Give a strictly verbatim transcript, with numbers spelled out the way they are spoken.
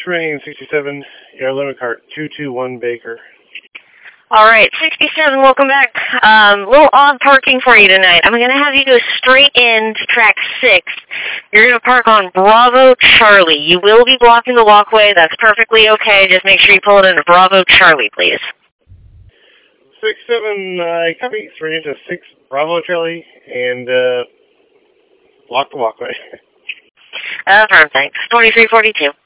train sixty-seven, your limit cart two two one Baker. All right, sixty-seven, welcome back. Um, little odd parking for you tonight. I'm going to have you go straight in to track six. You're going to park on Bravo Charlie. You will be blocking the walkway. That's perfectly okay. Just make sure you pull it into Bravo Charlie, please. six seven, uh, copy, three into six Bravo Charlie, and uh, block the walkway. Uh, perfect. twenty-three forty-two.